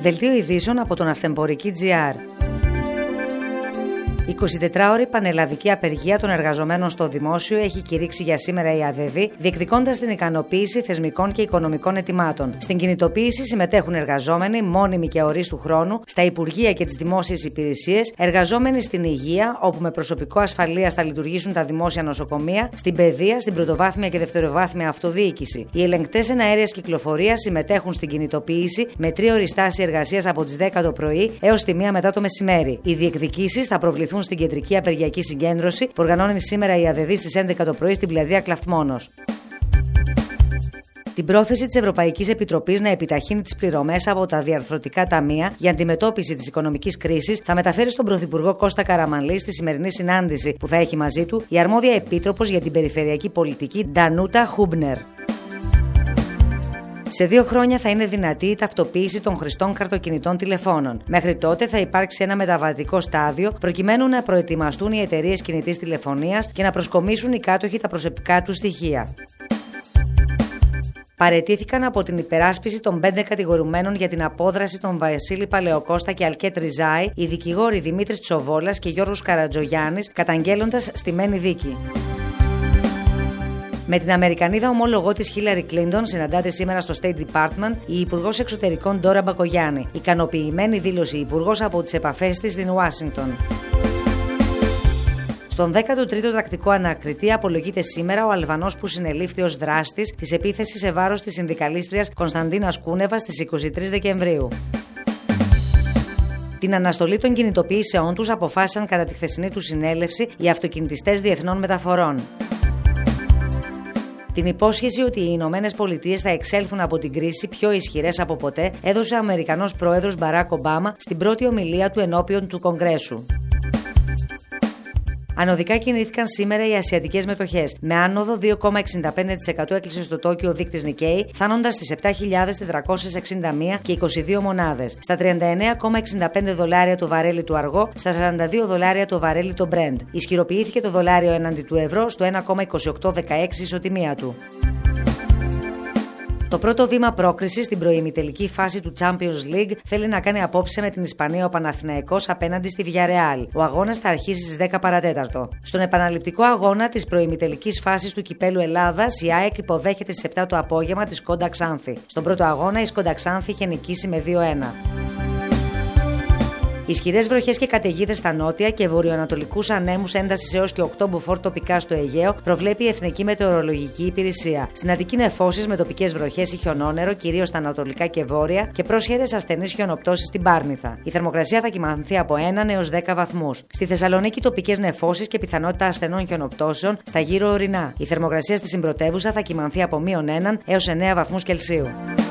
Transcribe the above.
Δελτίο ειδήσεων από τον Αυθεμπορική.gr. 24ωρη πανελλαδική απεργία των εργαζομένων στο δημόσιο έχει κηρύξει για σήμερα η ΑΔΔ, διεκδικώντας την ικανοποίηση θεσμικών και οικονομικών αιτημάτων. Στην κινητοποίηση συμμετέχουν εργαζόμενοι, μόνιμοι και ορίστου χρόνου, στα Υπουργεία και τις δημόσιες υπηρεσίες, εργαζόμενοι στην υγεία, όπου με προσωπικό ασφαλείας θα λειτουργήσουν τα δημόσια νοσοκομεία, στην παιδεία, στην πρωτοβάθμια και δευτεροβάθμια αυτοδιοίκηση. Οι ελεγκτές εναέρειας κυκλοφορίας συμμετέχουν στην κινητοποίηση με 3ωρη στάση εργασίας από τις 10 το πρωί έως τη 1 μετά το μεσημέρι. Οι διεκδικήσεις θα προβληθούν στην κεντρική απεργιακή συγκέντρωση που οργανώνει σήμερα η ΑΔΔ στις 11 το πρωί στην πλατεία Κλαθμόνος. Την πρόθεση της Ευρωπαϊκής Επιτροπής να επιταχύνει τις πληρωμές από τα διαρθρωτικά ταμεία για αντιμετώπιση της οικονομικής κρίσης θα μεταφέρει στον Πρωθυπουργό Κώστα Καραμανλή στη σημερινή συνάντηση που θα έχει μαζί του η αρμόδια επίτροπος για την περιφερειακή πολιτική Ντανούτα Χούμπνερ. Σε 2 χρόνια θα είναι δυνατή η ταυτοποίηση των χρηστών καρτοκινητών τηλεφώνων. Μέχρι τότε θα υπάρξει ένα μεταβατικό στάδιο προκειμένου να προετοιμαστούν οι εταιρείες κινητής τηλεφωνίας και να προσκομίσουν οι κάτοχοι τα προσωπικά τους στοιχεία. Παραιτήθηκαν από την υπεράσπιση των 5 κατηγορουμένων για την απόδραση των Βασίλη Παλαιοκώστα και Αλκέτ Ριζάη οι δικηγόροι Δημήτρης Τσοβόλας και Γιώργος Καρατζογιάννης, καταγγέλλοντας στημένη δίκη. Με την Αμερικανίδα ομόλογό της Χίλαρη Κλίντον συναντάται σήμερα στο State Department η Υπουργός Εξωτερικών Ντόρα Μπακογιάννη. Ικανοποιημένη δήλωσε η Υπουργός από τις επαφές της στην Ουάσιγκτον. Στον 13ο τακτικό ανακριτή απολογείται σήμερα ο Αλβανός που συνελήφθη ως δράστης της επίθεσης σε βάρος της συνδικαλίστριας Κωνσταντίνας Κούνεβα στις 23 Δεκεμβρίου. Την αναστολή των κινητοποιήσεών τους αποφάσισαν κατά τη χθεσινή του συνέλευση οι αυτοκινητιστές διεθνών μεταφορών. Την υπόσχεση ότι οι Ηνωμένες Πολιτείες θα εξέλθουν από την κρίση πιο ισχυρές από ποτέ έδωσε ο Αμερικανός πρόεδρος Μπαράκ Ομπάμα στην πρώτη ομιλία του ενώπιον του Κογκρέσου. Ανωδικά κινήθηκαν σήμερα οι ασιατικές μετοχές. Με άνοδο 2,65% έκλεισε στο Τόκιο ο δείκτης Nikkei, φτάνοντας στις 7.461 και 22 μονάδες. Στα 39,65 δολάρια το βαρέλι του αργό, στα 42 δολάρια το βαρέλι το Brent. Ισχυροποιήθηκε το δολάριο έναντι του ευρώ στο 1,2816 ισοτιμία του. Το πρώτο βήμα πρόκρισης στην προημιτελική φάση του Champions League θέλει να κάνει απόψε με την Ισπανία ο Παναθηναϊκός απέναντι στη Villarreal. Ο αγώνας θα αρχίσει στις 10 παρατέταρτο. Στον επαναληπτικό αγώνα της προημιτελικής φάσης του Κυπέλλου Ελλάδας, η ΑΕΚ υποδέχεται στις 7 το απόγευμα τη Σκόντα Ξάνθη. Στον πρώτο αγώνα η Σκόντα Ξάνθη είχε νικήσει με 2-1. Ισχυρές βροχές και καταιγίδες στα νότια και βορειοανατολικούς ανέμους έντασης έως και 8 μποφόρ τοπικά στο Αιγαίο προβλέπει η Εθνική Μετεωρολογική Υπηρεσία. Στην Αττική νεφώσεις με τοπικές βροχές ή χιονόνερο, κυρίως στα ανατολικά και βόρεια, και πρόσχερες ασθενείς χιονοπτώσεις στην Πάρνηθα. Η θερμοκρασία θα κυμανθεί από 1 έως 10 βαθμούς. Στη Θεσσαλονίκη τοπικές νεφώσεις και πιθανότητα ασθενών χιονοπτώσεων στα γύρω ορεινά. Η θερμοκρασία στη συμπρωτεύουσα θα κυμανθεί από -1 έως 9 βαθμούς Κελσίου.